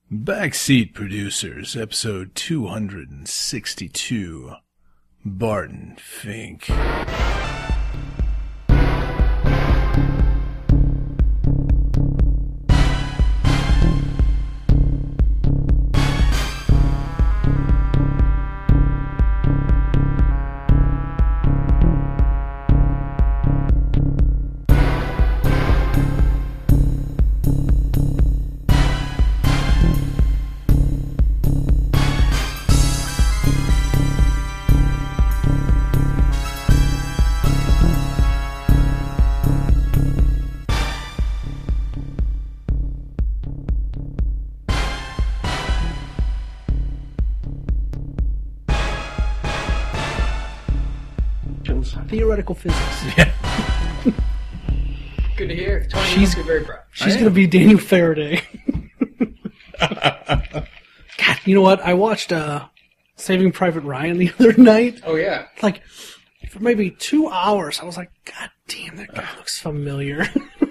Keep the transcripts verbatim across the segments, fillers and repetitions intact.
Backseat Producers, episode two hundred sixty-two. Barton Fink. Theoretical physics. Yeah. Good to hear. Tony, She's- you're very proud. She's going to be Daniel Faraday. God, you know what? I watched uh, Saving Private Ryan the other night. Oh, yeah. Like, for maybe two hours, I was like, God damn, that guy looks familiar.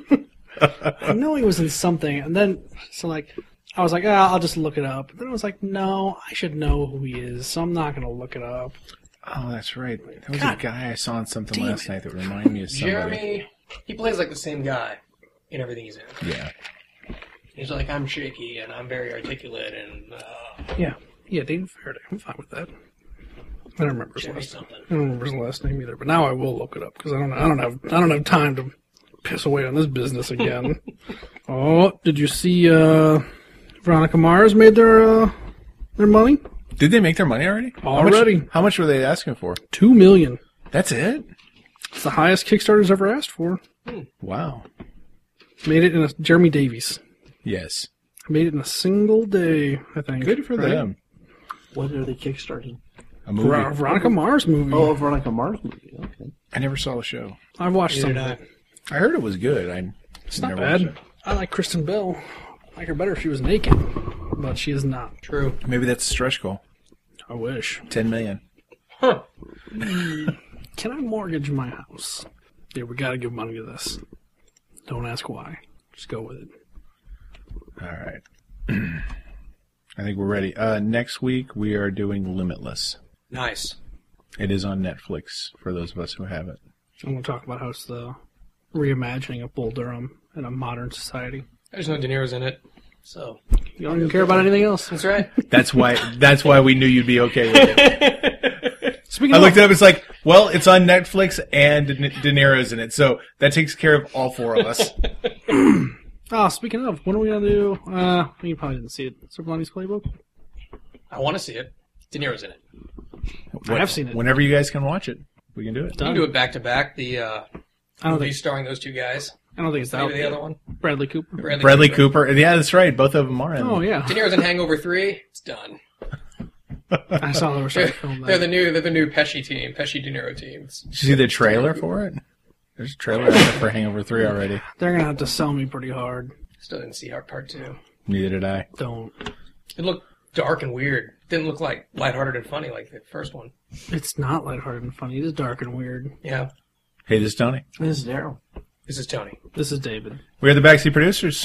I know he was in something. And then, so like, I was like, ah, I'll just look it up. Then I was like, no, I should know who he is, so I'm not going to look it up. Oh, that's right. There was God a guy I saw on something damn last it. night that reminded me of somebody. Jeremy, he plays like the same guy in everything he's in. Yeah. He's like, I'm shaky and I'm very articulate and uh, Yeah, yeah, Daniel Faraday. I'm fine with that. I don't remember his Jeremy last name. something. I don't remember his last name either, but now I will look it up because I don't. I don't have. I don't have time to piss away on this business again. Oh, did you see? Uh, Veronica Mars made their uh, their money. Did they make their money already? Already. How much, how much were they asking for? Two million. That's it? It's the highest Kickstarter's ever asked for. Wow. Made it in a Jeremy Davies. Yes. Made it in a single day. I think. Good for Right? them. What are they kickstarting? A movie. Ver- Veronica Mars movie. Oh, Veronica Mars movie. Okay. I never saw the show. I've watched some Neither of did it. I heard it was good. I It's not never bad. watched I like Kristen Bell. I like her better if she was naked, but she is not. True. it. Maybe that's a stretch goal. I wish. Ten million. Huh. Can I mortgage my house? Yeah, we gotta give money to this. Don't ask why. Just go with it. All right. I think we're ready. Uh, next week we are doing Limitless. Nice. It is on Netflix for those of us who have it. I'm gonna talk about how it's the reimagining of Bull Durham in a modern society. There's no De Niro's in it. So, You don't even care about anything else. that's right. That's why. That's why we knew you'd be okay with it. Speaking I of, looked it up. It's like, well, it's on Netflix and De De Niro's in it, so that takes care of all four of us. oh, speaking of, when are we gonna do? Uh, you probably didn't see it. Super Lonnie's Playbook. I want to see it. De Niro's in it. I have seen it. Whenever you guys can watch it, we can do it. You can do it back to back. The uh, I don't movie think. starring those two guys. I don't think it's that. Maybe the other one. Bradley Cooper. Bradley, Bradley Cooper. Yeah, that's right. Both of them are in. Oh yeah, De Niro's in Hangover three. It's done. I saw they were starting They're, to film that. they're the new. They're the new Pesci team. Pesci De Niro team. It's- Did you see the trailer for it? There's a trailer out there for Hangover three already. They're gonna have to sell me pretty hard. Still didn't see Heart Part two. Neither did I. Don't. It looked dark and weird. Didn't look like lighthearted and funny like the first one. It's not lighthearted and funny. It is dark and weird. Yeah. Hey, this is Tony. This is Daryl. This is Tony. This is David. We are the Backseat Producers.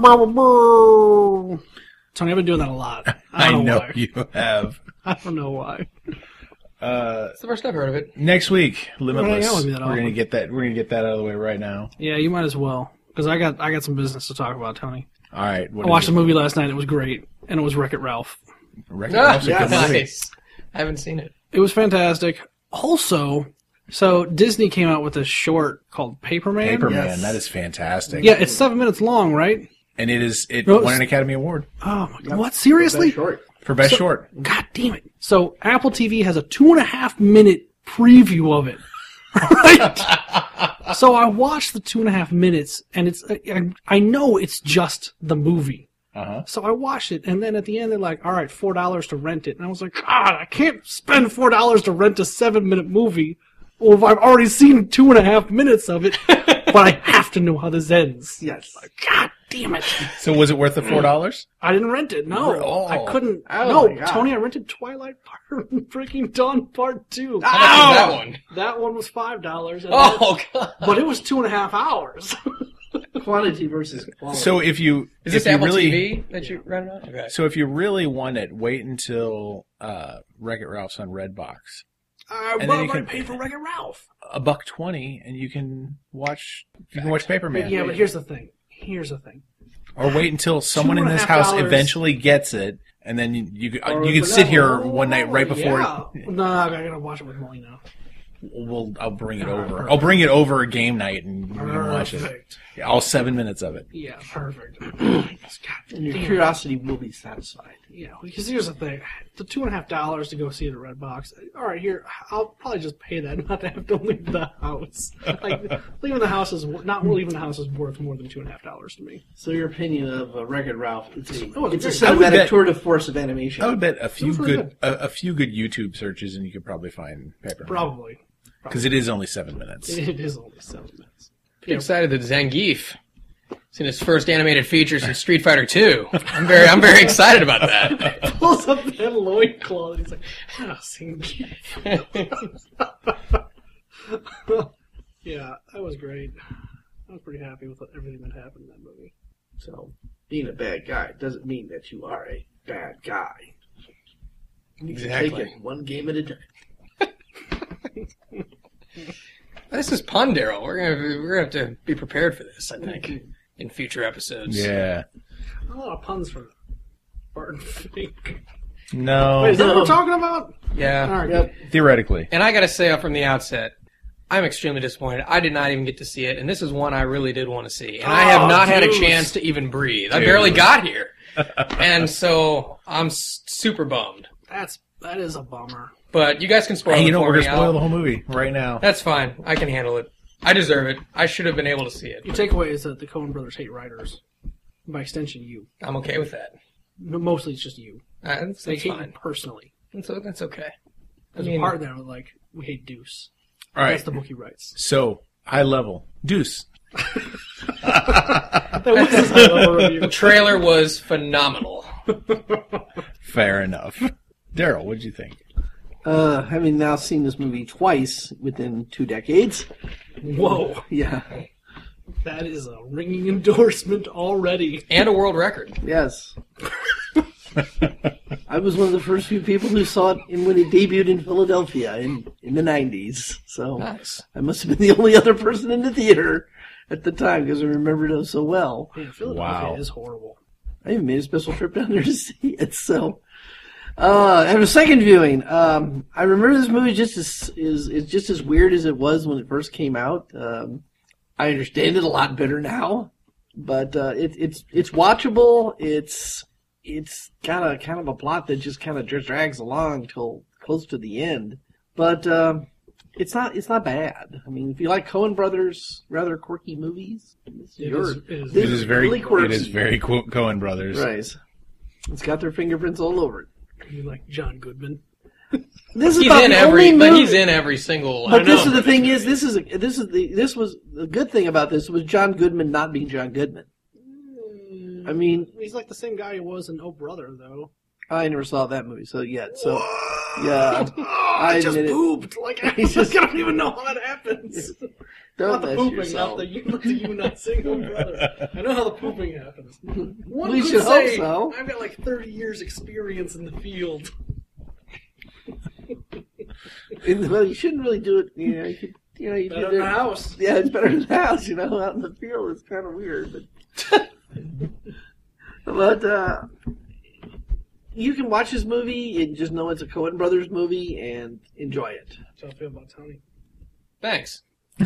Tony, I've been doing that a lot. I I don't know, know why. you have. I don't know why. Uh, It's the first I've heard of it. next week, Limitless. Hang out with me We're that gonna often. get that. We're gonna get that out of the way right now. Yeah, you might as well. Because I got I got some business to talk about, Tony. All right. What I watched the movie last night. It was great. And it was Wreck-It Ralph. Wreck-It Ah, Ralph's a good movie. nice. I haven't seen it. It was fantastic. Also, so Disney came out with a short called Paperman. Paperman. Yes. That is fantastic. Yeah, it's seven minutes long, right? And it is. It No, won an Academy Award Oh, my God. What? Seriously? That's short. for best So- short. God damn it. So Apple T V has a two and a half minute preview of it. Right? So I watched the two and a half minutes, and it's I, I know it's just the movie. Uh huh. So I watched it, and then at the end they're like, "All right, four dollars to rent it," and I was like, "God, I can't spend four dollars to rent a seven minute movie, or if I've already seen two and a half minutes of it, but I have to know how this ends." Yes. God damn it! So was it worth the four dollars? I didn't rent it. No, Oh. I couldn't. Oh no, my God. Tony, I rented Twilight Part Breaking Dawn Part Two. How much is that one? That one was five dollars. Oh, God. But it was two and a half hours. Quantity versus quality. So if you Is if this you Apple really, T V that you run on? Okay. So if you really want it, wait until uh, Wreck-It Ralph's on Redbox. I And then well, you I can- pay for Wreck-It Ralph. A buck twenty, and you can watch you can watch Paperman. Yeah, but here's the thing. Here's the thing. Or wait until someone in and a this half house dollars. eventually gets it, and then you you, Or you can for sit that here one. one night right before. Yeah. No, I gotta watch it with Molly now. We'll, I'll bring it Ah, over. perfect. I'll bring it over a game night and you can watch it. Perfect. Yeah, all seven minutes of it. Yeah, perfect. God and your damn. curiosity will be satisfied. Yeah, because here's the thing: the two and a half dollars to go see it at Redbox. All right, here I'll probably just pay that, not to have to leave the house. Like leaving the house is not leaving the house is worth more than two and a half dollars to me. So your opinion of uh, Wreck-It Ralph? It's a, Oh, it's a it's great. I would cinematic bet- tour de force of animation. I would bet a few It was really good, a, a few good YouTube searches, and you could probably find Paperman. Probably Because it is only seven minutes. it is only seven minutes. Pretty excited that Zangief is in his first animated features in Street Fighter two. I'm very, I'm very excited about that. Pulls up that loincloth. He's like, ah, sing. Yeah, that was great. I was pretty happy with everything that happened in that movie. So being a bad guy doesn't mean that you are a bad guy. You can take Exactly. it one game at a time. This is pun, Daryl. We're gonna, we're gonna have to be prepared for this. I think in future episodes. Yeah. A lot of puns from Barton Fink. No. Wait, is that what No. we're talking about? Yeah. All right. Yep. Theoretically. And I got to say from the outset, I'm extremely disappointed. I did not even get to see it, and this is one I really did want to see. And I have Oh, not had a Deuce. chance to even breathe. I Dude. barely got here. And so I'm s- super bummed. That's that is a bummer. But you guys can spoil Hey, it you know, for we're me. going to spoil I'll- the whole movie right now. That's fine. I can handle it. I deserve it. I should have been able to see it. Your takeaway is that the Coen brothers hate writers. By extension, you. I'm okay with that. M- Mostly it's just you. Uh, That's, They that's hate you fine. personally. That's, that's okay. There's I mean- a part there with like, we hate Deuce. All right. That's the book he writes. So, high level. Deuce. That was his high level review. The trailer was phenomenal. Fair enough. Daryl, what'd you think? Uh, having now seen this movie twice within two decades. Whoa. Yeah. That is a ringing endorsement already. And a world record. Yes. I was one of the first few people who saw it in, when it debuted in Philadelphia in, in the nineties. So Nice. I must have been the only other person in the theater at the time because I remembered it so well. Yeah, Philadelphia Wow. is horrible. I even made a special trip down there to see it. So, uh, and a second viewing. Um, I remember this movie just as is is just as weird as it was when it first came out. Um, I understand it a lot better now, but uh, it, it's it's watchable. It's it's kind of kind of a plot that just kind of drags along till close to the end, but um, it's not it's not bad. I mean, if you like Coen Brothers rather quirky movies, this is It yours. is- it is- This It is very, really quirky. it is very Co- Coen Brothers. Right. It's got their fingerprints all over it. You like John Goodman. This is He's about in the every, only but movie. he's in every single. But I this know. is the thing is this is a, this is the this was the good thing about this was John Goodman not being John Goodman. I mean, He's like the same guy he was in Oh Brother, though. I never saw that movie, so yet so yeah, I just admit it. pooped. Like, I, He's just, just- I don't even know how that happens. Don't Not the mess pooping, yourself. not the, you, not the you not seeing Oh Brother. I know how the pooping happens. One We could should hope say, so. I've got like thirty years experience in the field. And, well, you shouldn't really do it. You know, you, could, you know, you Better do in the it. house. Yeah, it's better in the house. You know, out in the field, it's kind of weird, but but uh, you can watch this movie and just know it's a Coen Brothers movie and enjoy it. That's how I feel about Tony. Thanks.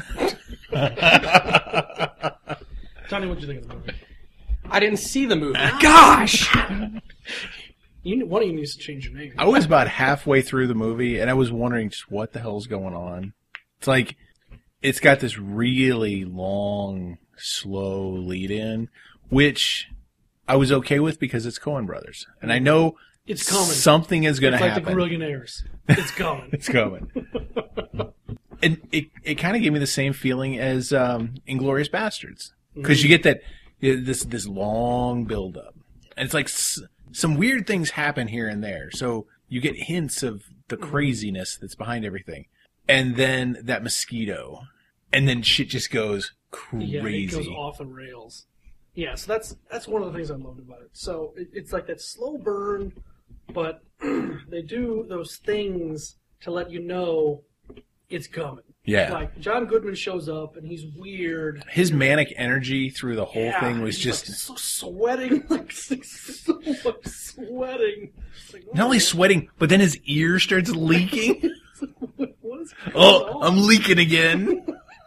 Tony, what'd you think of the movie? I didn't see the movie. Gosh! You, one of you needs to change your name. I was about halfway through the movie, and I was wondering just what the hell's going on. It's like, it's got this really long, slow lead in, which I was okay with because it's Coen Brothers. And I know It's coming. something is going to It's like happen. the Grillionaires. It's coming. It's coming. And it, it kind of gave me the same feeling as um, Inglourious Bastards. Because you get that, this, this long build-up. And it's like s- some weird things happen here and there. So you get hints of the craziness that's behind everything. And then that mosquito. and then shit just goes Yeah, it goes crazy. off the rails. Yeah, so that's that's one of the things I loved about it. So it, it's like that slow burn, but they do those things to let you know it's coming. Yeah. Like John Goodman shows up and he's weird. His manic energy through the whole Yeah, thing was he's, just like, so sweating, like so much sweating. It's like, not only oh, sweating, but then his ear starts leaking. what is going Oh, on? I'm leaking again.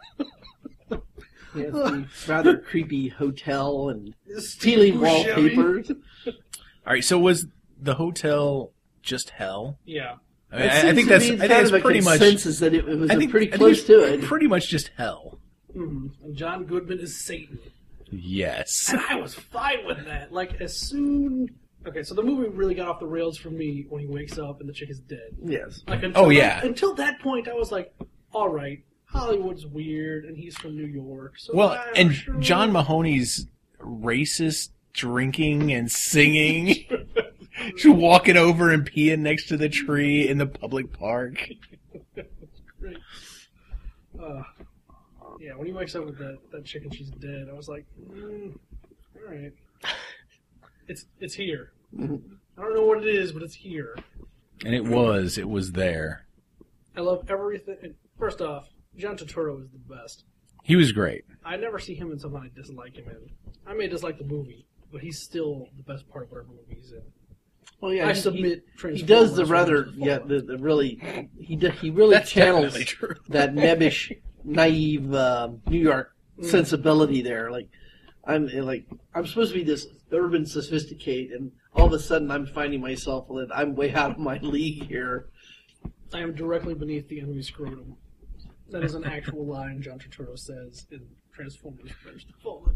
Yes, the rather creepy hotel and This ceiling Steve Buscemi. wallpapers. All right, so was the hotel just hell? Yeah. I, mean, It I, I seems think to that's be I think kind that's of a pretty much. consensus that it, it was I a think pretty I think close it's to it. Pretty much just hell. Mm-hmm. And John Goodman is Satan. Yes. And I was fine with that. Like, as soon... Okay, so the movie really got off the rails for me when he wakes up and the chick is dead. Yes. Like, until Oh, yeah. that, until that point, I was like, all right, Hollywood's weird, and he's from New York. So Well, yeah, and sure. John Mahoney's racist drinking and singing, just walking over and peeing next to the tree in the public park. Great. Uh, yeah, when he wakes up with that, that chick and she's dead, I was like, mm, all right. It's, it's here. I don't know what it is, but it's here. And it was, it was there. I love everything. First off, John Turturro is the best. He was great. I never see him in something I dislike him in. I may dislike the movie, but he's still the best part of whatever movie he's in. Well, yeah, I he, submit. he, he does the Transformers rather, to yeah, Fallen. the, the really, he do, he really That's channels definitely true. that nebbish, naive uh, New York sensibility there. Like, I'm like, I'm supposed to be this urban sophisticate, and all of a sudden I'm finding myself that I'm way out of my league here. I am directly beneath the enemy's scrotum. That is an actual line John Turturro says in Transformers: Revenge of the Fallen.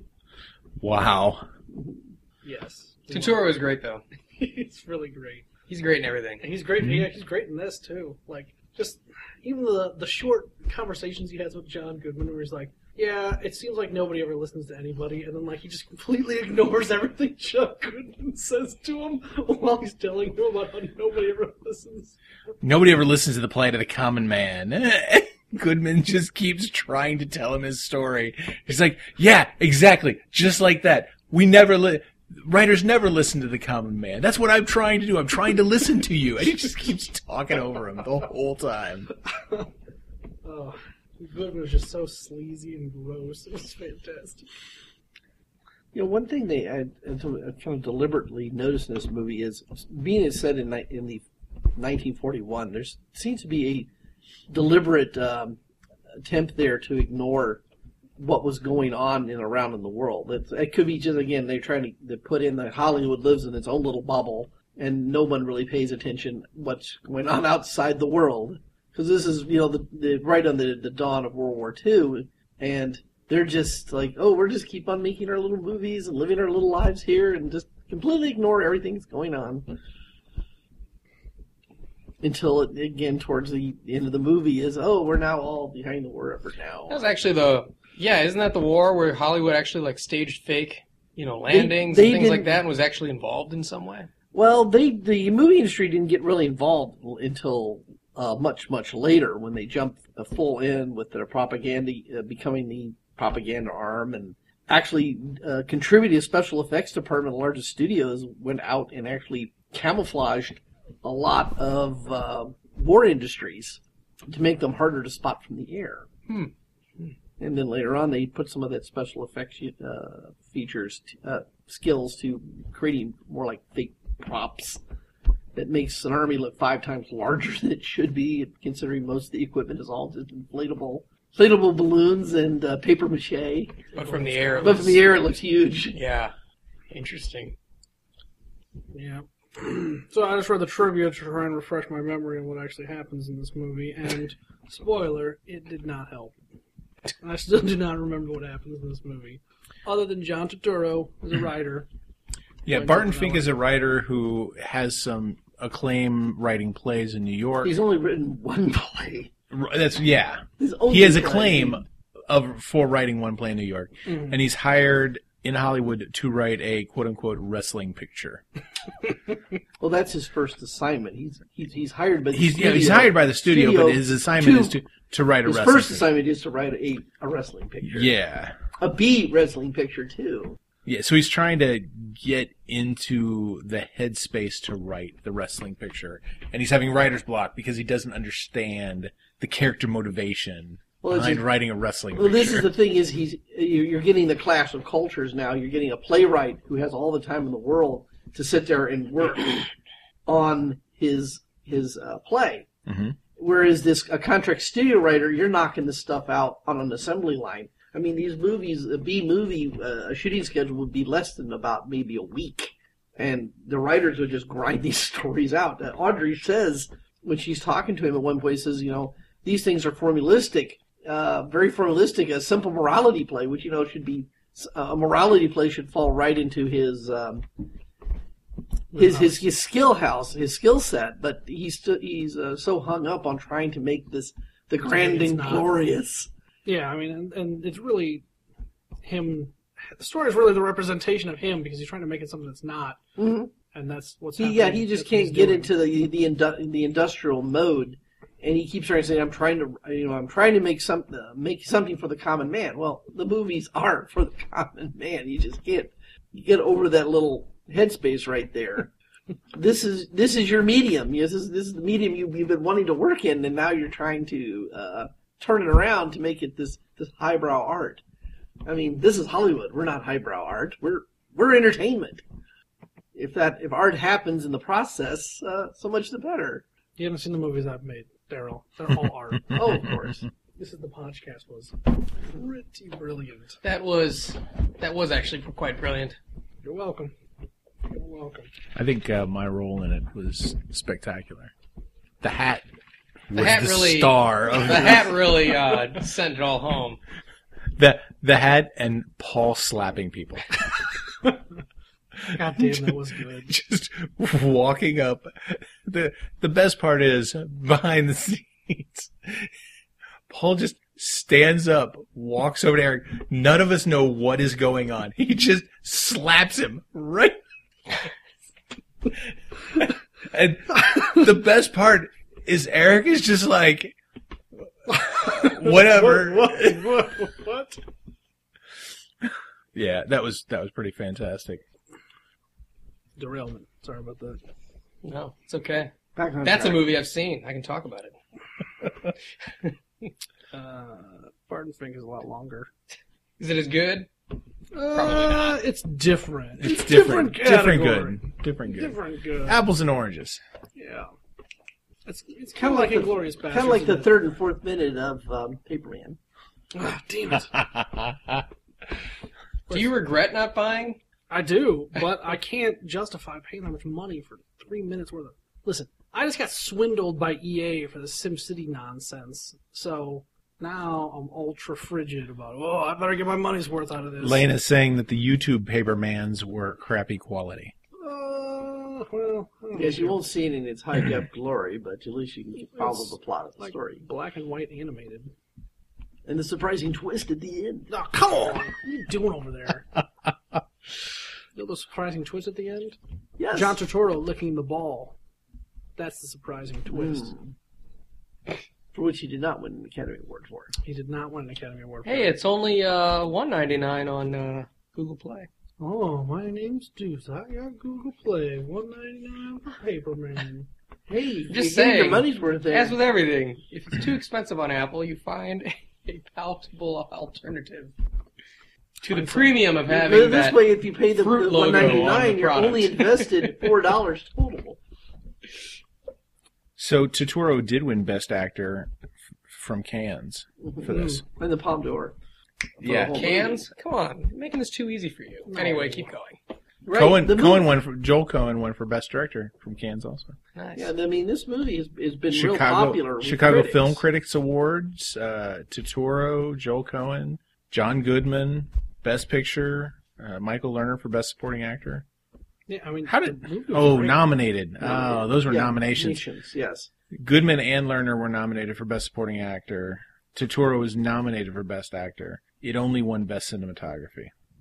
Wow. Yes. Turturro is great though. It's really great. He's great in everything. And he's great. Mm-hmm. Yeah, he's great in this too. Like, just even the the short conversations he has with John Goodman, where he's like, "Yeah, it seems like nobody ever listens to anybody," and then like he just completely ignores everything John Goodman says to him while he's telling him about how nobody ever listens. Nobody ever listens to the plight of the common man. Goodman just keeps trying to tell him his story. He's like, yeah, exactly. Just like that. We never li- writers never listen to the common man. That's what I'm trying to do. I'm trying to listen to you. And he just keeps talking over him the whole time. Oh, Goodman was just so sleazy and gross. It was fantastic. You know, one thing they I, I kind of deliberately noticed in this movie is, being it said in ni- in the nineteen forty-one, there seems to be a deliberate um, attempt there to ignore what was going on and around in the world. It, it could be just, again, they're trying to, to put in that Hollywood lives in its own little bubble, and no one really pays attention what's going on outside the world. Because this is, you know, the, the right on the, the dawn of World War Two, and they're just like, oh, we're just keep on making our little movies and living our little lives here, and just completely ignore everything that's going on. Until, it, again, towards the end of the movie is, oh, we're now all behind the war effort now. That was actually the yeah, isn't that the war where Hollywood actually like staged fake, you know, landings They- they and things like didn't- that, and was actually involved in some way? Well, they the movie industry didn't get really involved until uh, much, much later, when they jumped uh, full in with their propaganda, uh, becoming the propaganda arm, and actually uh, contributed to special effects department. The largest studios went out and actually camouflaged a lot of uh, war industries to make them harder to spot from the air. Hmm. And then later on, they put some of that special effects uh, features, uh, skills to creating more like fake props that makes an army look five times larger than it should be, considering most of the equipment is all just inflatable, inflatable balloons and uh, paper mache. But from the air, it But was, from the air, it looks huge. yeah, interesting. Yeah. So I just read the trivia to try and refresh my memory on what actually happens in this movie, and spoiler, it did not help. I still do not remember what happens in this movie, other than John Turturro is a writer. Yeah, Like, Barton no, Fink no. is a writer who has some acclaim writing plays in New York. He's only written one play. R- That's yeah. His only He has a play. claim of for writing one play in New York, Mhm. and he's hired in Hollywood to write a quote-unquote wrestling picture. Well, that's his first assignment. He's he's, he's hired by the He's studio. yeah, he's hired by the studio, studio but his assignment to- is to, to write a His wrestling first picture. assignment is to write a, a wrestling picture. Yeah. A B wrestling picture, too. Yeah, so he's trying to get into the headspace to write the wrestling picture. And he's having writer's block because he doesn't understand the character motivation Well, it's behind a- writing a wrestling Well, picture. this is the thing: is he's you're you're getting the clash of cultures now. You're getting a playwright who has all the time in the world to sit there and work on his his uh, play, hmm whereas this a contract studio writer, you're knocking this stuff out on an assembly line. I mean, these movies, a B movie, uh, a shooting schedule would be less than about maybe a week, and the writers would just grind these stories out. Uh, Audrey says when she's talking to him at one point, says, you know, these things are formulistic. Uh, very formalistic, a simple morality play, which, you know, should be, uh, a morality play should fall right into his, um, his, his, his skill house, his skill set, but he's, st- he's, uh, so hung up on trying to make this, the grand It's and not. glorious. Yeah, I mean, and, and it's really him. The story is really the representation of him because he's trying to make it something that's not, hmm and that's what's He, happening. yeah, he just That's what he's can't get doing. into the, the, indu- the industrial mode. And he keeps trying to say, "I'm trying to, you know, I'm trying to make some, uh, make something for the common man." Well, the movies aren't for the common man. You just can't you get over that little headspace right there. this is this is your medium. Yes, this is this is the medium you, you've been wanting to work in, and now you're trying to uh, turn it around to make it this this highbrow art. I mean, this is Hollywood. We're not highbrow art. We're we're entertainment. If that if art happens in the process, uh, so much the better. You haven't seen the movies I've made, Daryl. They're all art. Oh, of course. This is the podcast was pretty brilliant. That was that was actually quite brilliant. You're welcome. You're welcome. I think uh, my role in it was spectacular. The hat The was hat the really star of The hat really uh, sent it all home. the the hat and Paul slapping people. God damn, that was good. Just walking up. The the best part is behind the scenes. Paul just stands up, walks over to Eric. None of us know what is going on. He just slaps him right. And the best part is Eric is just like, whatever. What? What? What? Yeah, that was that was pretty fantastic. Derailment. Sorry about that. No, it's okay. Back on That's a track. movie I've seen. I can talk about it. Uh, Barton Fink is a lot longer. Is it as good? Uh, it's different. It's different, different category. good, different good. Different good. Apples and oranges. Yeah. It's it's kind of like the- Inglorious Bastards. Kind of like the isn't it? third and fourth minute of um, Paperman. Ah, damn it. Do you regret not buying? I do, but I can't justify paying that much money for three minutes worth of. Listen, I just got swindled by E A for the SimCity nonsense, so now I'm ultra frigid about. Oh, I better get my money's worth out of this. Lena's saying that the YouTube Papermans were crappy quality. Uh, well, I don't Yes, know. you won't see it in its high def glory, but at least you can follow the plot of the like story. black and white animated. And the surprising twist at the end. Oh, come on! What are you doing over there? You know the surprising twist at the end? Yes. John Turturro licking the ball. That's the surprising twist. Mm. For which he did not win an Academy Award for. He did not win an Academy Award for Hey, it. it's only uh, one ninety-nine on uh, Google Play. Oh, my name's Deuce. I got Google Play. one ninety-nine for Paperman. Hey, Just you get saying. your money's worth there. As with everything, if it's too expensive on Apple, you find a palatable alternative to the premium of But having this that. way, if you pay the, fruit the logo one ninety-nine, on the you're product. only invested four dollars total. So Turturro did win Best Actor f- from Cannes for this. And the Palme d'Or. Yeah, whole Cans? Come on, you're making this too easy for you. Anyway, keep going. Right. Cohen the Cohen movie- won for Joel Cohen won for Best Director from Cannes also. Nice. Yeah, I mean, this movie has, has been real Chicago popular. with Chicago critics. Film Critics Awards, uh, Turturro, Joel Cohen, John Goodman, Best Picture, uh, Michael Lerner for Best Supporting Actor. Yeah, I mean, How the did movie was oh great. nominated? Oh, those were Yeah, nominations. nominations, yes. Goodman and Lerner were nominated for Best Supporting Actor. Turturro was nominated for Best Actor. It only won Best Cinematography.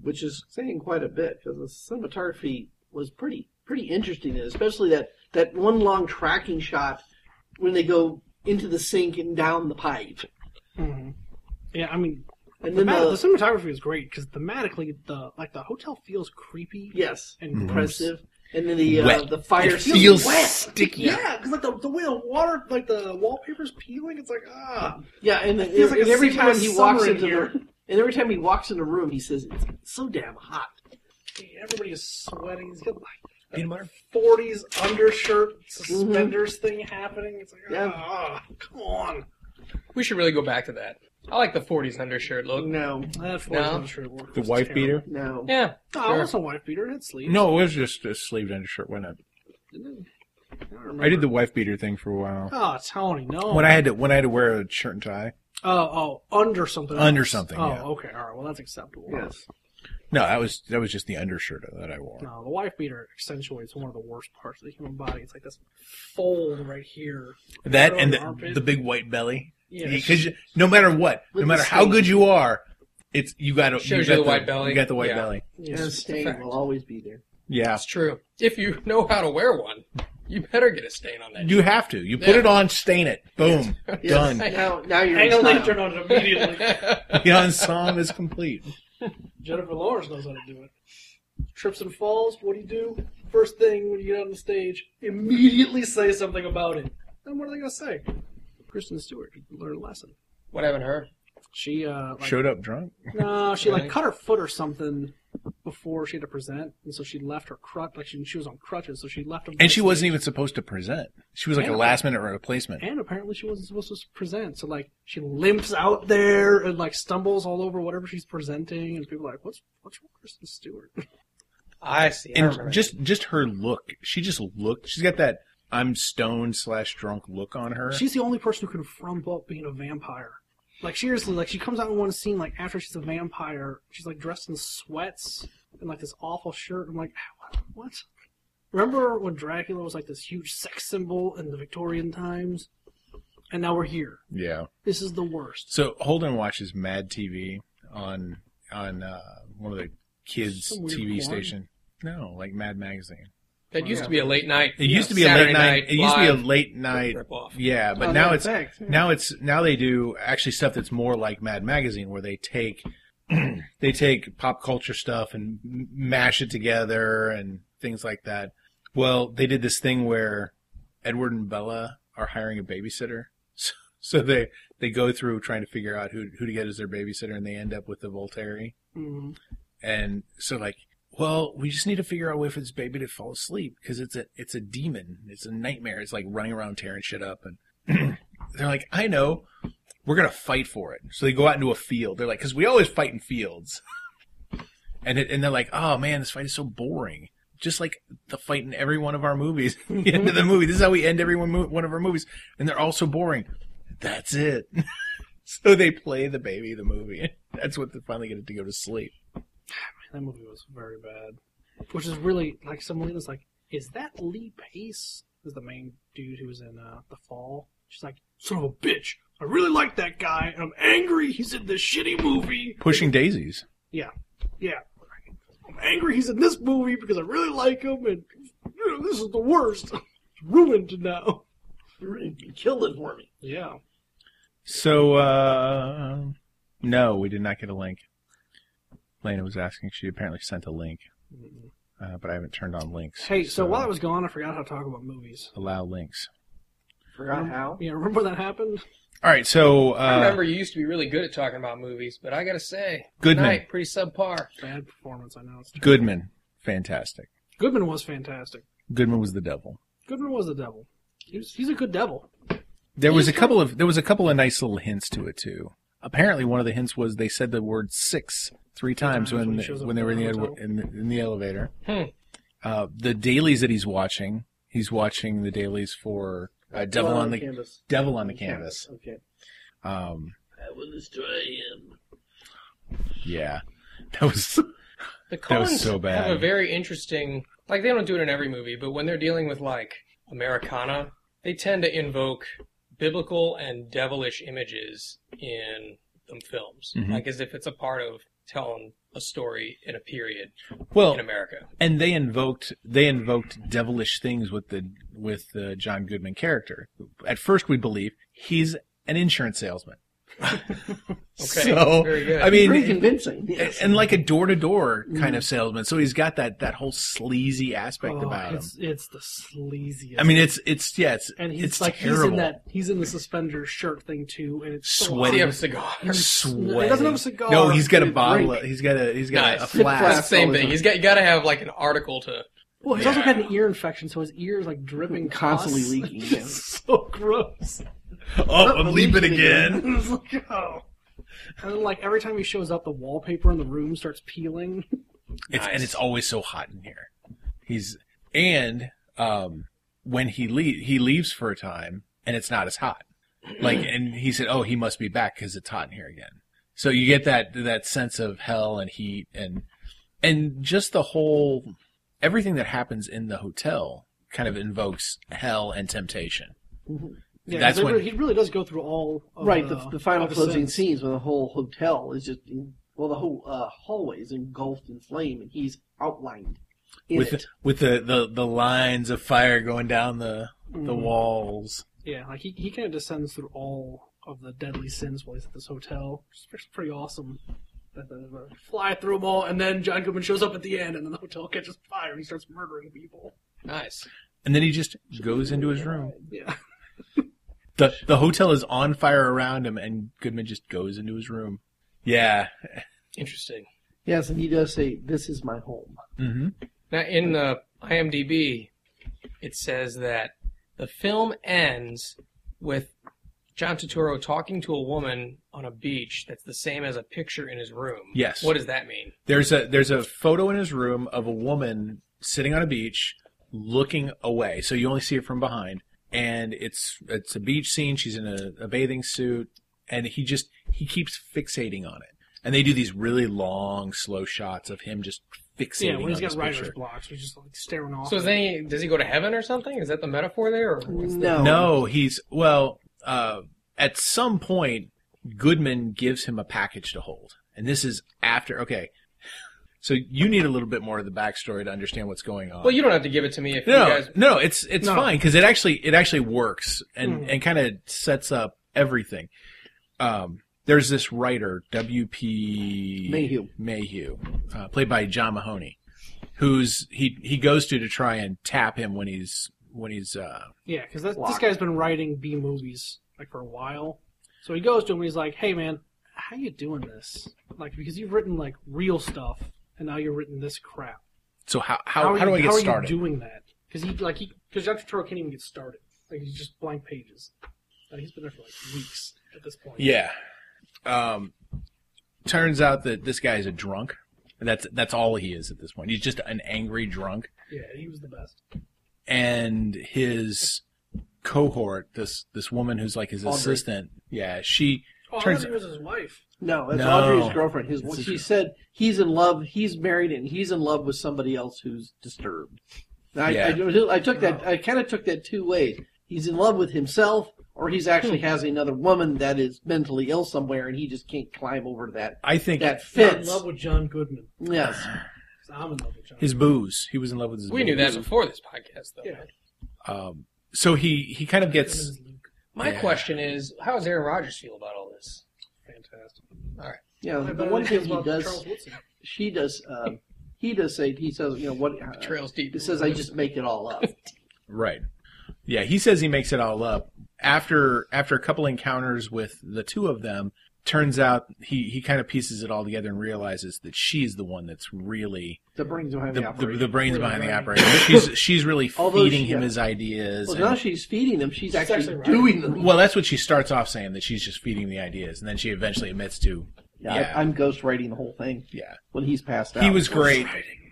which is saying quite a bit because the cinematography was pretty pretty interesting, especially that, that one long tracking shot when they go into the sink and down the pipe. Mm-hmm. Yeah, I mean, And the, then the, the, the cinematography is great because thematically, the like the hotel feels creepy. yes, and Mhm. gross. impressive. And then the uh, Wet. the fire It scene- feels wet. sticky. Yeah, because like the, the way the water, like the wallpaper's peeling, it's like ah. Yeah, and, then, feels like and a every scene time of he summer walks in into here. the and every time he walks in the room, he says it's so damn hot. Everybody is sweating. He's got like Peanut butter? forties undershirt suspenders thing happening. It's like Yeah. ah, come on. We should really go back to that. I like the forties undershirt look. No, That forties No. undershirt work The was wife terrible. beater? no. Yeah, No, sure. it wasn't a wife beater. It had sleeves. No, it was just a sleeved undershirt, wasn't it? I don't remember. I did the wife beater thing for a while. Oh, Tony, no. When I had to when I had to wear a shirt and tie. Oh, oh, under something. Under else. something, Oh, yeah. okay, all right. Well, that's acceptable. Yes. No, that was that was just the undershirt that I wore. No, the wife beater accentuates one of the worst parts of the human body. It's like this fold right here. That Right and on the, armpit. the big white belly. Yeah. Because no matter what, With no the matter how stain. good you are, it's you got to Shows got you the white belly. You got the white Yeah. belly. And Yes. stain fact. will always be there. Yeah, That's true. If you know how to wear one, you better get a stain on that. you have to. You put Yeah. it on, stain it, boom, Yes. done. Now, now you're Hang in a style. lantern on it immediately. The ensemble is complete. Jennifer Lawrence knows how to do it. Trips and falls, what do you do? First thing when you get on the stage, immediately say something about it. And what are they going to say? Kristen Stewart learned a lesson. What happened to her? She, uh, like, Showed up drunk. no, she like Right. cut her foot or something before she had to present, and so she left her crutch, like she, she was on crutches, so she left them. And she wasn't even supposed to present. She was like a Yeah. last minute replacement. And apparently she wasn't supposed to present, so like she limps out there and like stumbles all over whatever she's presenting, and people are like, "What's what's wrong with Kristen Stewart?" I see. I remember And just just her look. She just looked. She's got that I'm stoned slash drunk look on her. She's the only person who could front up being a vampire. Like seriously, like she comes out in one scene, like after she's a vampire, she's like dressed in sweats and like this awful shirt. I'm like, what? Remember when Dracula was like this huge sex symbol in the Victorian times? And now we're here. Yeah. This is the worst. So Holden watches Mad T V on on uh, one of the kids' Some weird T V porn. station. No, like Mad Magazine. that used to be a late night. It used to be Saturday a late night. It used to be a live late night. rip-off. Yeah, but Oh, now no, it's thanks. Yeah. now it's now they do actually stuff that's more like Mad Magazine, where they take they take pop culture stuff and m- mash it together and things like that. Well, they did this thing where Edward and Bella are hiring a babysitter, so, so they they go through trying to figure out who who to get as their babysitter, and they end up with the Volturi. Mm-hmm. And so like, well, we just need to figure out a way for this baby to fall asleep because it's a it's a demon. It's a nightmare. It's like running around tearing shit up. And they're like, I know, we're gonna fight for it. So they go out into a field. They're like, because we always fight in fields. And it, and they're like, oh man, this fight is so boring. Just like the fight in every one of our movies. The end of the movie. This is how we end every one, mo- one of our movies. And they're all so boring. That's it. So they play the baby, the movie. That's what they finally get it to go to sleep. That movie was very bad. Which is really, like, someone was like, is that Lee Pace? Is the main dude who was in uh, The Fall. She's like, son of a bitch, I really like that guy, and I'm angry he's in this shitty movie. Pushing Daisies. Yeah, yeah. I'm angry he's in this movie because I really like him, and you know, this is the worst. It's ruined now. You killed it for me. Yeah. So, uh, no, we did not get a link. Lena was asking. She apparently sent a link, uh, but I haven't turned on links. Hey, so while I was gone, I forgot how to talk about movies. Allow links. Forgot how? Yeah, remember when that happened? All right, so uh, I remember you used to be really good at talking about movies, but I gotta say, Goodman. tonight, pretty subpar. Bad performance, I know. It's Goodman, fantastic. Goodman was fantastic. Goodman was the devil. Goodman was the devil. He was, he's a good devil. There was a He's couple of there was a couple of nice little hints to it too. Apparently, one of the hints was they said the word six three times times when when he shows up when they at were in the the hotel. in the, in the elevator. Hmm. Uh, the dailies that he's watching, he's watching the dailies for uh, Devil Well, on the canvas. Devil on the Canvas. Okay. Um, I will destroy him. yeah, that was The That was Coens so bad. have a very interesting, like they don't do it in every movie, but when they're dealing with like Americana, they tend to invoke biblical and devilish images in the films, Mhm. like as if it's a part of telling a story in a period Well, in America. and they invoked they invoked devilish things with the with the John Goodman character. At first, we believe he's an insurance salesman. Okay, So, very good. I mean, Very convincing. Yes. and like a door to door kind of salesman. So he's got that that whole sleazy aspect Oh, about him. it's, it's the sleaziest. I mean, it's it's yeah, it's and he's it's like terrible. he's in that he's in the suspender shirt thing too, and it's so Sweaty. Does he have a hot. cigar? He's- Sweating. He doesn't have a cigar. No, he's got a Good bottle. drink. Of, he's got a he's got Nice. a, a Flip flask. That's the same all the thing. time. He's got you got to have like an article to. Well, he's also got an ear infection, so his ear is like dripping, Constantly pus. leaking, It's yeah. so gross. Oh, I'm leaping again. It's like, oh. And then, like every time he shows up, the wallpaper in the room starts peeling. It's Nice. and it's always so hot in here. He's and um when he leave he leaves for a time and it's not as hot. Like and he said, "Oh, he must be back because it's hot in here again." So you get that that sense of hell and heat and and just the whole everything that happens in the hotel kind of invokes hell and temptation. Yeah, That's 'cause it when- re- he really does go through all. Of Right, the, the, the final of the closing sins. scenes when the whole hotel is just, in, well, the whole uh, hallway is engulfed in flame, and he's outlined in with it. the, with the, the, the lines of fire going down the the Mhm. walls. Yeah, like he he kind of descends through all of the deadly sins while he's at this hotel. It's pretty awesome. That they uh, fly through them all, and then John Goodman shows up at the end, and then the hotel catches fire, and he starts murdering people. Nice. And then he just goes into his room. Yeah. The the hotel is on fire around him, and Goodman just goes into his room. Yeah. Interesting. Yes, and he does say, "This is my home." Mm-hmm. Now, in the IMDb, it says that the film ends with John Turturro talking to a woman on a beach that's the same as a picture in his room. Yes. What does that mean? There's a there's a photo in his room of a woman sitting on a beach, looking away. So you only see her from behind, and it's it's a beach scene. She's in a, a bathing suit, and he just he keeps fixating on it. And they do these really long, slow shots of him just fixating Yeah, when he's on got this writer's picture. blocks, he's just like staring off. So is any, does he go to heaven or something? Is that the metaphor there? Or what's the- No. No, he's well. Uh, at some point, Goodman gives him a package to hold, and this is after. Okay, so you need a little bit more of the backstory to understand what's going on. Well, you don't have to give it to me if no, you guys. no, it's it's No. fine because it actually it actually works and Mhm. and kind of sets up everything. Um, there's this writer W P Mayhew. Mayhew, uh, played by John Mahoney, who's he he goes to to try and tap him when he's when he's uh, Yeah, because this Lock. guy's been writing B movies like for a while. So he goes to him and he's like, "Hey man, how you doing this? Like because you've written like real stuff and now you're written this crap. so how how, are how do you, I get how started?" are you doing that? Because he like he because Doctor Toro can't even get started. Like he's just blank pages. Like, he's been there for like weeks at this point. Yeah. Um, turns out that this guy is a drunk. That's that's all he is at this point. He's just an angry drunk. Yeah, he was the best. And his cohort, this this woman who's like his Audrey. assistant, yeah, she Oh, turns. I thought he was his wife. No, that's No. Audrey's girlfriend. His, It's his- she said he's in love. He's married, and he's in love with somebody else who's disturbed. I, Yeah. I, I took that. I kind of took that two ways. He's in love with himself, or he's actually has another woman that is mentally ill somewhere, and he just can't climb over to that. I think That He's in fits. love with John Goodman. Yes. 'Cause I'm in love with John. his booze. He was in love with his. We knew that booze. before this podcast, though. Yeah. Um, so he he kind of Goodman gets. is Luke. My Yeah. question is, how does Aaron Rodgers feel about all this? Fantastic. Yeah. I The bet one it thing is he about does, Charles Woodson. she does. Um, he does say he says, you know what? Uh, Trails deep. he says I just make it all up. Right. Yeah, he says he makes it all up. After after a couple encounters with the two of them, turns out he, he kind of pieces it all together and realizes that she's the one that's really The brains behind the, the, the, operation. the brains Really behind the right. operation. She's she's really Although feeding she- him yeah. his ideas. Well, and- now she's feeding them. She's, actually, actually writing doing them. them. well, that's what she starts off saying, that she's just feeding the ideas, and then she eventually admits to, Yeah, yeah, I, I'm ghostwriting the whole thing yeah. when he's passed out. He was great.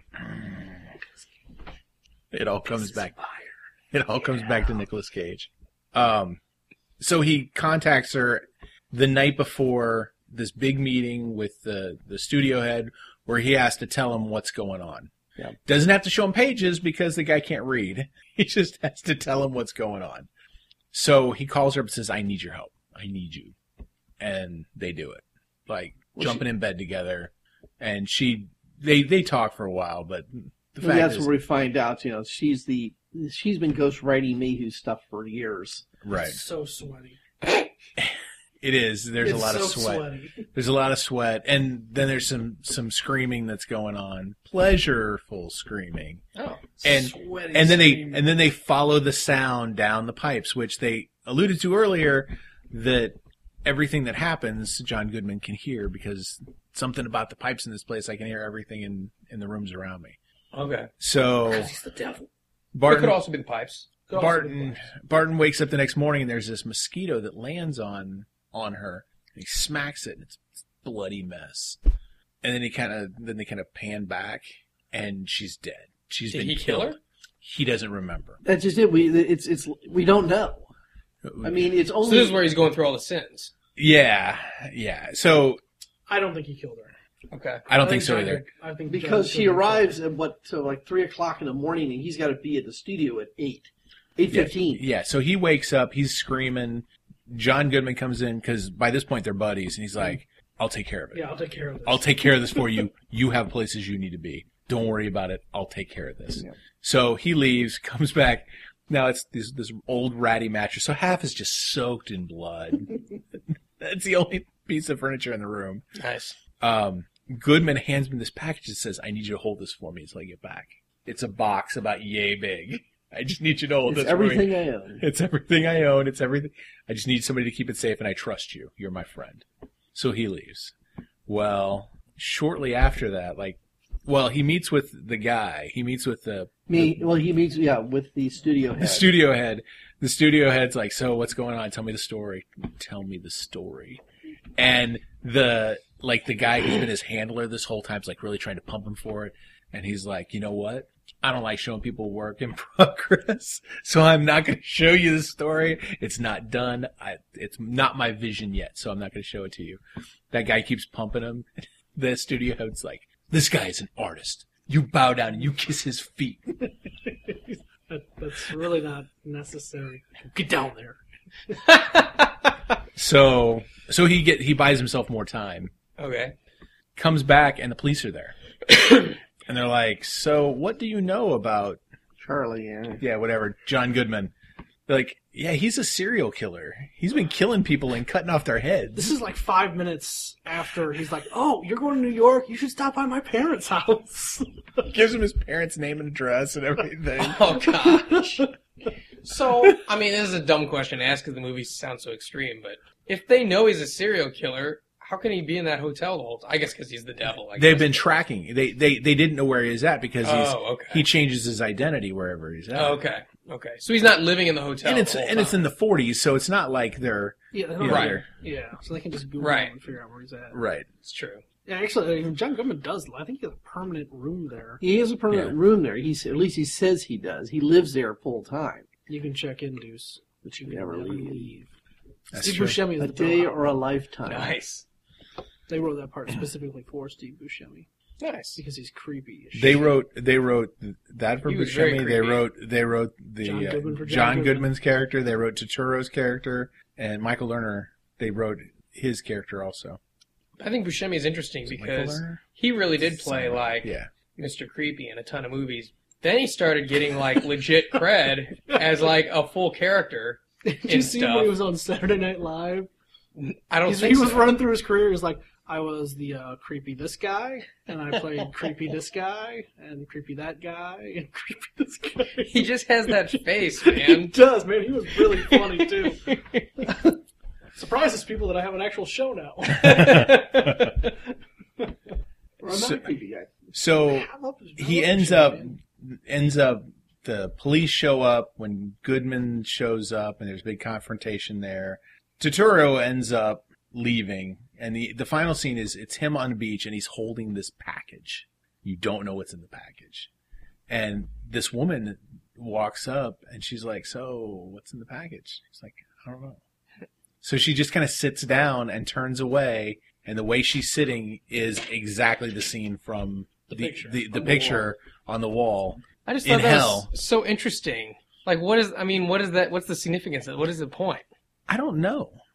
It all comes back. It all comes back to Nicolas Cage. Um, so he contacts her the night before this big meeting with the, the studio head where he has to tell him what's going on. Yeah. Doesn't have to show him pages because the guy can't read. He just has to tell him what's going on. So he calls her up and says, "I need your help. I need you." And they do it. Like Well, jumping in bed together. and she they they talk for a while, but the And fact that's is, where we find out, you know, she's the she's been ghostwriting Mayhew's stuff for years. right, It's so sweaty. it is. There's it's a lot so of sweat. sweaty. There's a lot of sweat, and then there's some some screaming that's going on, pleasureful screaming, Oh. and Sweaty and then they screaming. and then they follow the sound down the pipes, which they alluded to earlier, that everything that happens, John Goodman can hear because something about the pipes in this place. I can hear everything in in the rooms around me. Okay. So He's the devil. It Barton could also be the pipes. Could also be the Barton pipes. Barton wakes up the next morning and there's this mosquito that lands on on her. He smacks it and it's a bloody mess. And then he kind of then they kind of pan back and she's dead. She's Did been he kill killed. her? He doesn't remember. That's just it. We it's it's we don't know. I mean, it's So only this is where he's going through all the sins. yeah, yeah. So I don't think he killed her. Okay. I don't think so John either. Good- I think because John she Goodman arrives at what so like three o'clock in the morning, and he's got to be at the studio at eight, eight fifteen. Yeah, so he wakes up, he's screaming. John Goodman comes in because by this point they're buddies, and he's like, "I'll take care of it. Yeah, I'll take care of this. I'll take care of this for you. You have places you need to be. Don't worry about it. I'll take care of this." Yeah. So he leaves, comes back. Now it's this this old ratty mattress. So half is just soaked in blood. That's the only piece of furniture in the room. Nice. Um, Goodman hands me this package that says, "I need you to hold this for me until I get back." It's a box about yay big. I just need you to hold It's this for me. everything I own. It's everything I own. It's everything. I just need somebody to keep it safe, and I trust you. You're my friend. So he leaves. Well, shortly after that, like, well, he meets with the guy. He meets with the, Me, well, he meets yeah with the studio the head. studio head. The studio head's like, "So what's going on? Tell me the story. Tell me the story." And the like the guy who's been his handler this whole time is like really trying to pump him for it. And he's like, "You know what? I don't like showing people work in progress, so I'm not going to show you the story. It's not done. I, it's not my vision yet, so I'm not going to show it to you." That guy keeps pumping him. The studio head's like, "This guy is an artist. You bow down and you kiss his feet." That, that's really not necessary. Get down there. So, so he get he buys himself more time. Okay. Comes back and the police are there, and they're like, "So, what do you know about Charlie, yeah. yeah, whatever, John Goodman?" They're like, "Yeah, he's a serial killer. He's been killing people and cutting off their heads." This is like five minutes after he's like, "Oh, you're going to New York? You should stop by my parents' house." Gives him his parents' name and address and everything. Oh, gosh. So, I mean, this is a dumb question to ask because the movie sounds so extreme, but if they know he's a serial killer, how can he be in that hotel the whole time? I guess because he's the devil. I They've guess. been tracking. They they they didn't know where he was at because he's Oh, okay. he changes his identity wherever he's at. Oh, okay. Okay. So he's not living in the hotel. And it's the whole and it's time. in the forties, so it's not like they're Yeah, they don't Yeah. have- Right. Yeah, so they can just Google Right. him and figure out where he's at. right. It's true. Yeah, actually, uh, John Goodman does. I think he has a permanent room there. He has a permanent Yeah. room there. He's at least he says he does. He lives there full time. You can check in, Deuce, but you can Never never, leave. leave. That's Steve true. Buscemi is A the day bellhop. or a lifetime. Nice. They wrote that part specifically for Steve Buscemi Nice. because he's creepy. As They shit. wrote they wrote that for He was very Buscemi. They creepy. wrote they wrote the John uh, Goodman for John John Goodman. Goodman's character. They wrote Turturro's character, and Michael Lerner. They wrote his character also. I think Buscemi is interesting Is it because Michael Lerner? he really did play Something. like Yeah. Mister Creepy in a ton of movies. Then he started getting like legit cred as like a full character. Did you and see stuff. him when he was on Saturday Night Live? I don't He's, think he was so. running through his career. He was like, I was the uh, creepy this guy, and I played creepy this guy, and creepy that guy, and creepy this guy. He just has that face, He man. does, man. He was really funny too. Surprises people that I have an actual show now. Or I'm not So- a creepy guy. So I love his- I he love ends his show, up man. ends up the police show up when Goodman shows up and there's a big confrontation there. Turturro ends up leaving and the the final scene is it's him on the beach and he's holding this package. You don't know what's in the package. And this woman walks up and she's like, "So, what's in the package?" He's like, "I don't know." So she just kind of sits down and turns away, and the way she's sitting is exactly the scene from The the picture the, the, on the picture on the wall. I just In thought that hell. was so interesting. Like, what is? I mean, what is that? What's the significance of? What is the point? I don't know.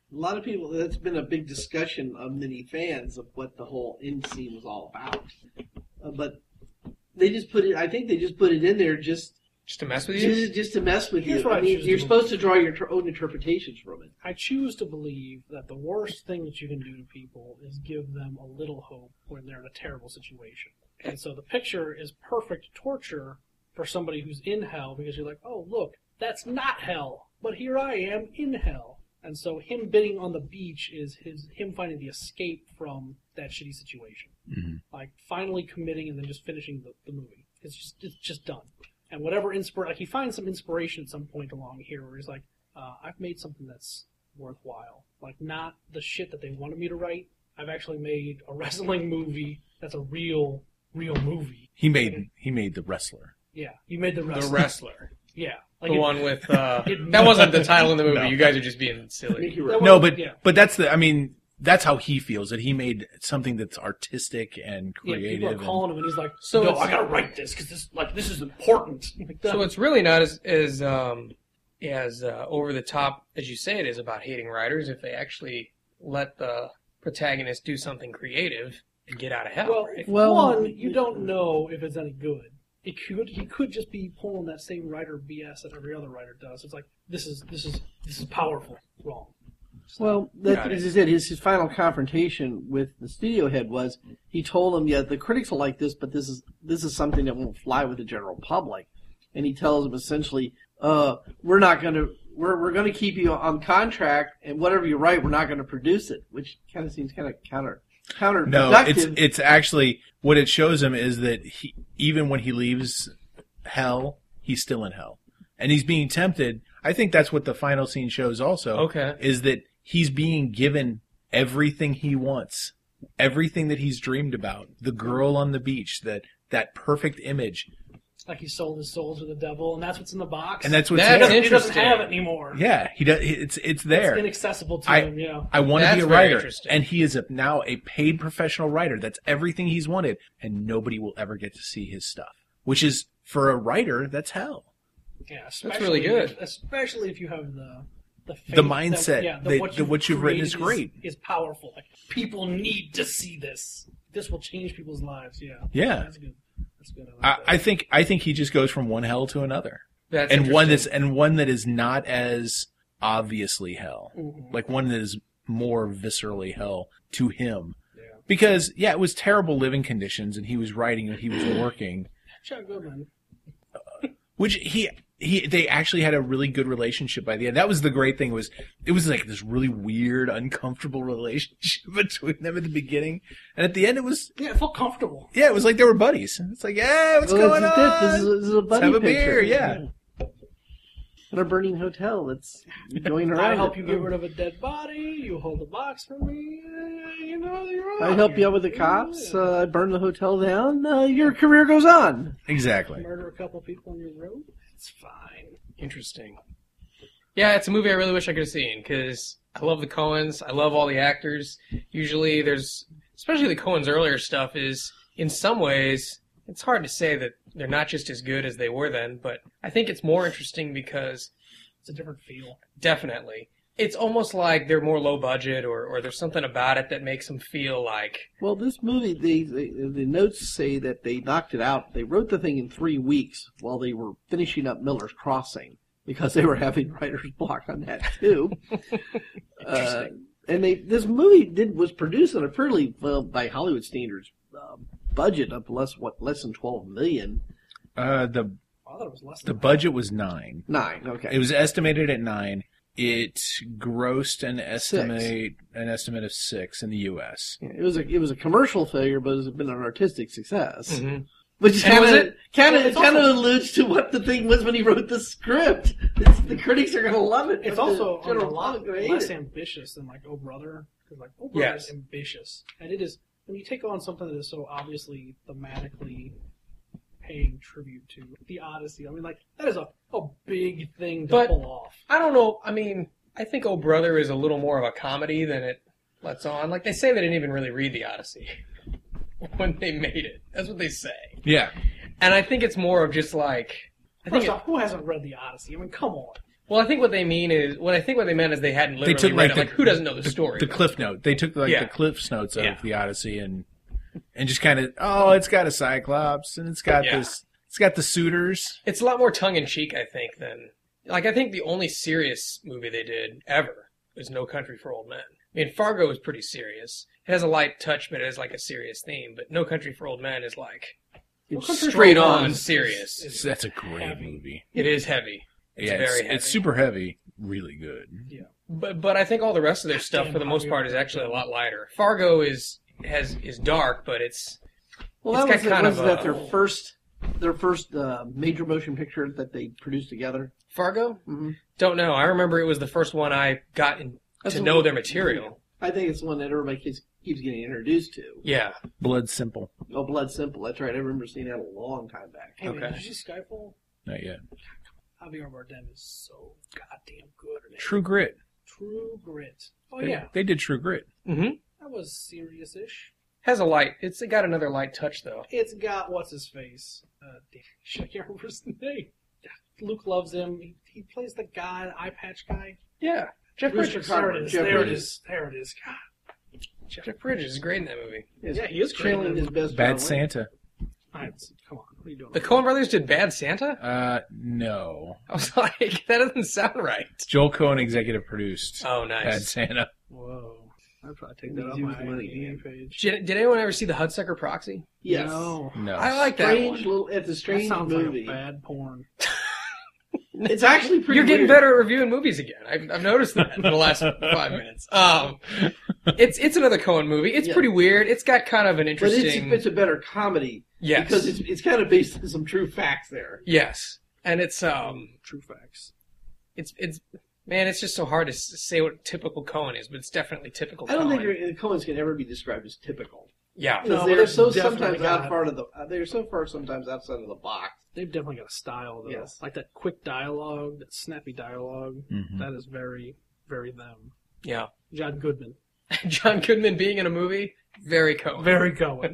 A lot of people, that's been a big discussion of many fans of what the whole end scene was all about. Uh, but they just put it, I think they just put it in there just Just to mess with you? just, just to mess with Here's you. what I I mean, choose you're to supposed to draw your tr- own interpretations from it. I choose to believe that the worst thing that you can do to people is give them a little hope when they're in a terrible situation. And so the picture is perfect torture for somebody who's in hell because you're like, oh, look, that's not hell, but here I am in hell. And so him bidding on the beach is his him finding the escape from that shitty situation. Mm-hmm. Like finally committing and then just finishing the, the movie. It's just it's just done. And whatever inspir like he finds some inspiration at some point along here where he's like, uh, I've made something that's worthwhile. Like not the shit that they wanted me to write. I've actually made a wrestling movie that's a real real movie. He made he made The Wrestler. Yeah, you made the The wrestler. Wrestler. Yeah, like The it- one with, uh, it- that wasn't the title in the movie. No. You guys are just being silly. Mickey that Rourke. was- No, but yeah. but that's the I mean that's how he feels, that he made something that's artistic and Yeah, creative. people are and- calling him, and he's like, So "No, it's- I gotta write this because this, like, this is important." Like, So it's really not as, as, um, as, uh, over the top as you say it is about hating writers if they actually let the protagonist do something creative and get out of hell. well, right? Well- one, you don't know if it's any good. It could, he could just be pulling that same writer B S that every other writer does. It's like this is this is this is powerful, wrong. So, Well, that, Got it. as I said, his, his final confrontation with the studio head was he told him, "Yeah, the critics will like this, but this is this is something that won't fly with the general public." And he tells him essentially, "Uh, we're not going to we're we're going to keep you on contract, and whatever you write, we're not going to produce it," which kind of seems kind of counter counterproductive. No, it's it's actually what it shows him is that he even when he leaves hell, he's still in hell, and he's being tempted. I think that's what the final scene shows. Also, Okay. is that he's being given everything he wants, everything that he's dreamed about. The girl on the beach, that that perfect image, like he sold his soul to the devil, and that's what's in the box. and that's what's That's he doesn't, there. he doesn't interesting. have it anymore. Yeah, he does. It's it's there. It's inaccessible to I- him. Yeah. I want to be That's a very writer, interesting. and he is a, now a paid professional writer. That's everything he's wanted, and nobody will ever get to see his stuff. Which is, for a writer, that's hell. Yeah, especially really good. If, especially if you have the the, faith The mindset that, yeah, that- what that what you've written is created great. Is, powerful. Like people need to see this. This will change people's lives. Yeah. Yeah. That's good. That's good. I, like that. I think I think he just goes from one hell to another, That's and one that's interesting. and one that is not as obviously hell, Mhm. like one that is more viscerally hell to him. Yeah. Because yeah, it was terrible living conditions, and he was writing and he was working. Chuck Goodman. Which he he they actually had a really good relationship by the end. That was the great thing, was it was like this really weird, uncomfortable relationship between them at the beginning, and at the end it was Yeah, it felt comfortable. yeah, it was like they were buddies. It's like yeah, what's Well, going this on? is it. This is, this is a buddy have a picture. beer, yeah. In a burning hotel that's going around. I help it. you get rid of a dead body. You hold the box for me. uh, You know you're I on help here. you out with the cops. Yeah. Uh, I burn the hotel down. Uh, your career goes on. Exactly. Murder a couple people on your road. It's fine. Interesting. Yeah, it's a movie I really wish I could have seen because I love the Coens. I love all the actors. Usually, there's especially the Coens' earlier stuff is in some ways it's hard to say that they're not just as good as they were then, but I think it's more interesting because It's a different feel. definitely it's almost like they're more low budget or, or there's something about it that makes them feel like Well, this movie, they, they, the notes say that they knocked it out. They wrote the thing in three weeks while they were finishing up Miller's Crossing because they were having writer's block on that too. uh, and they this movie did was produced on a fairly, well, by Hollywood standards, uh, budget of less what less than twelve million. Uh, the I thought it was less the than that. budget was nine. Nine, okay. It was estimated at nine. It grossed an estimate an estimate of six in the U S. Yeah, it was a it was a commercial failure, but it's been an artistic success. Mhm. Which And was kind of it- kind Well, of it's kind of also- alludes to what the thing was when he wrote the script. It's, the critics are going to love it. It's but the also a general lot public will hate less it. ambitious than like Oh Brother, because like Oh Brother Yes. is ambitious, and it is when you take on something that is so obviously thematically paying tribute to the Odyssey. I mean, like that is a, a big thing to But- pull off. I don't know. I mean, I think Oh Brother is a little more of a comedy than it lets on. Like they say they didn't even really read the Odyssey when they made it. That's what they say. Yeah. And I think it's more of just like I think First it- off, who hasn't read the Odyssey? I mean, come on. Well, I think what they mean is, what I think what they meant is they hadn't They literally took read like it. the, Like, who doesn't know the, the story? The cliff note. They took like Yeah. the cliff notes of Yeah. the Odyssey and and just kind of oh, it's got a Cyclops and it's got Yeah. this. It's got the suitors. It's a lot more tongue in cheek, I think, than like I think the only serious movie they did ever was No Country for Old Men. I mean, Fargo was pretty serious. It has a light touch, but it has like a serious theme. But No Country for Old Men is like No Country for straight Old on Men is- serious. is- That's a great heavy. movie. It is heavy. It's yeah, very it's, heavy. it's super heavy, really good. But but I think all the rest of their stuff, Damn, for the most Javier part, is Bardem. actually a lot lighter. Fargo is has is dark, but it's Well, It's that was, got kind was of that a- their first their first uh, major motion picture that they produced together. Fargo. Mm-hmm. Don't know. I remember it was the first one I got in, That's to the know one- their material. I think it's the one that everybody keeps, keeps getting introduced to. Yeah. Blood Simple. Oh, Blood Simple. That's right. I remember seeing that a long time back. Hey, man, Okay. did you see Skyfall? Not yet. Javier Bardem is so goddamn good. in it. True Grit. True Grit. Oh, They, yeah. they did True Grit. Mm-hmm. That was serious-ish. Has a light. It's got another light touch though. It's got, what's his face? Uh, damn, shit, I can't remember his name. Luke loves him. He, he plays the guy, the eye patch guy. Yeah. Jeff Rooster Bridges. There Carter. it is. Jeff there it Bridges. is. There it is. God. Jeff Bridges is great in that movie. Yeah, he is great. Channeling his best. Bad John Wayne. Santa. All right, so- come on. What are you doing? The Coen Brothers did Bad Santa? Uh, no. I was like, that doesn't sound right. Joel Cohen executive produced Oh, Bad nice. Santa. Whoa. I'd probably take that He's off used my money, money man. page. Did, did anyone ever see The Hudsucker Proxy? Yes. No. No. I like that Strange one. little. It's a That strange sounds movie. like a bad porn. It's actually pretty. You're getting weird. better at reviewing movies again. I've, I've noticed that in the last five minutes. Um, it's it's another Coen movie. It's Yeah. pretty weird. It's got kind of an But it's, interesting. it's a better comedy yes. because it's it's kind of based on some true facts there. yes, and it's um, True facts. it's it's man, it's just so hard to s- say what typical Coen is, but it's definitely typical. I don't Coen. think Coens can ever be described as typical. Yeah, Because No, they're they've so definitely sometimes got- out far of the uh, they're so far sometimes outside of the box. They've definitely got a style, though. Yes. Like that quick dialogue, that snappy dialogue. Mhm. That is very, very them. yeah. John Goodman. John Goodman being in a movie, very Coen. Very Cohen.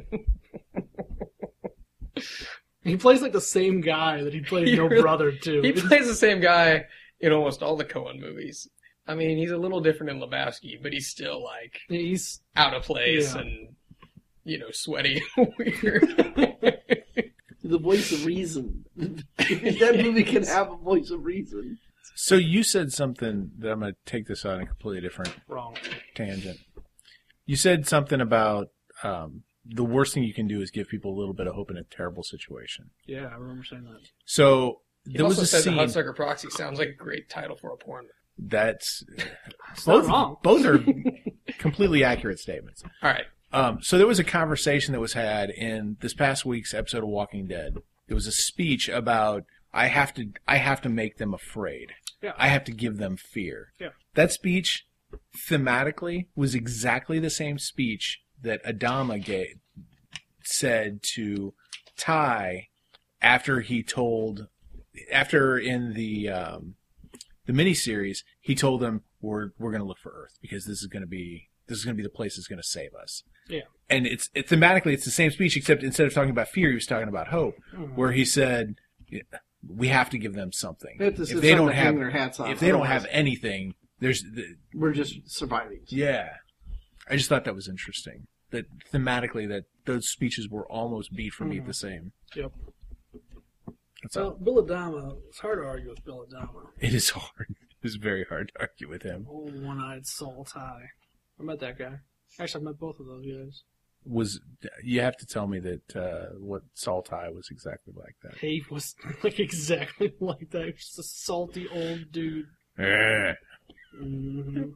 He plays like the same guy that he played He No really- Brother, too. He plays the same guy in almost all the Coen movies. I mean, he's a little different in Lebowski, but he's still like He's out of place Yeah. and you know sweaty, weird. The voice of reason. That movie can have a voice of reason. So you said something that I'm going to take this on a completely different wrong. tangent. You said something about um, the worst thing you can do is give people a little bit of hope in a terrible situation. Yeah, I remember saying that. So He there was also a said scene the Hudsucker Proxy sounds like a great title for a porn. that's It's both not wrong. both are completely accurate statements. All right. Um, so there was a conversation that was had in this past week's episode of Walking Dead. There was a speech about I have to I have to make them afraid. Yeah. I have to give them fear. Yeah. That speech thematically was exactly the same speech that Adama gave said to Ty after he told after in the um, the miniseries he told them we're we're going to look for Earth because this is going to be this is going to be the place that's going to save us. Yeah. And it's it, thematically it's the same speech except instead of talking about fear he was talking about hope, Mhm. where he said we have to give them something. They have to If sit they down don't and hang have their hats on. if they don't Otherwise, have anything, there's the, we're just surviving. yeah. I just thought that was interesting. That thematically that those speeches were almost beat for beat Mhm. the same. Yep. That's Well, all. Bill Adama, it's hard to argue with Bill Adama. It is hard. It's very hard to argue with him. Old one-eyed soul tie. I met that guy. Actually, I met both of those guys. Was you have to tell me that uh, what Saltai was exactly like that? He was like exactly like that. He was just a salty old dude. Eh. Mm-hmm.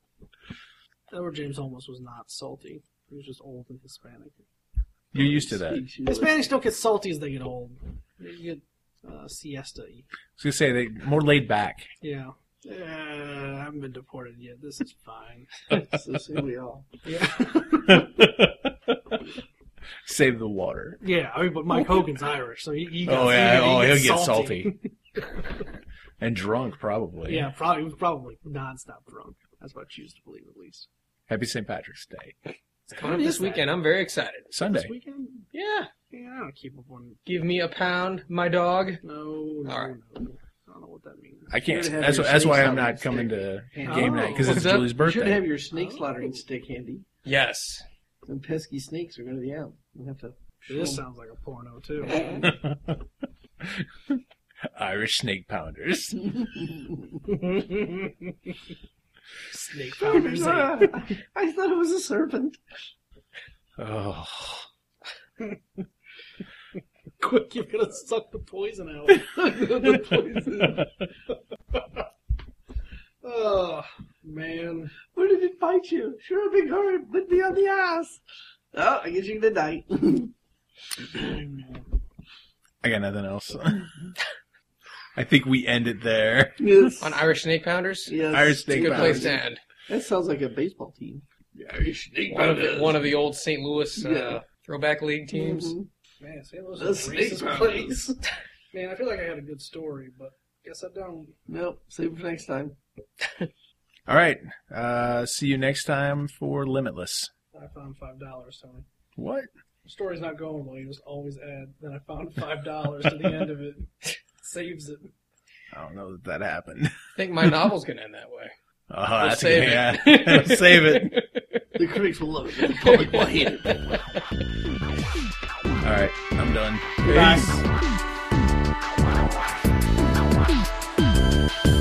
Edward James Olmos was not salty. He was just old and Hispanic. You're used to that. I was Hispanics don't get salty as they get old. They get uh, siesta-y. gonna say they more laid back. Yeah. Uh, I haven't been deported yet. This is fine. So say we all. Yeah. Save the water. Yeah, I mean, but Mike Hogan's Irish, so he, he gets, Oh yeah, he, oh he he'll gets get salty. salty and drunk probably. Yeah, probably he was probably nonstop drunk. That's what I choose to believe, at least. Happy Saint Patrick's Day. It's coming up this weekend. I'm very excited. Sunday. This weekend? Yeah. Yeah, I don't keep up on. Give me a pound, my dog. No, no, All right. no. I don't know what that means. I can't. Should have That's your that's why snake I'm not slaughtering coming stick. to Yeah. game night because What's it's that? Julie's You should birthday. have your snake Oh. slaughtering stick handy. Yes. Some pesky snakes are going to be out. You have to. This sounds like a porno too. Irish snake pounders. Snake Founders. eight. I thought it was a serpent. Oh, Quick, you're gonna suck the poison out. The poison. Oh man. Where did it bite you? Sure, big hurt. Bit me on the ass. Oh, I guess you're gonna die. I got nothing else. I think we end it there. Yes. On Irish Snake Pounders? Yes. Irish It's a snake good place pounders. to end. That sounds like a baseball team. Irish snake One of the, one of the old Saint Louis uh, Yeah. throwback league teams. Mhm. Man, Saint Louis The is a snake racist pounders. place. Man, I feel like I had a good story, but guess I don't. Nope. Save it for next time. All right. Uh, see you next time for Limitless. I found five dollars, Tony. What? The story's not going well. You just always add. Then I found five dollars to the end of it. Saves it. I don't know that that happened. I think my novel's going to end that way. Oh, We'll that's save good. it. Yeah. Save it. The critics will love it, but the public will hate it. All right. I'm done. Peace.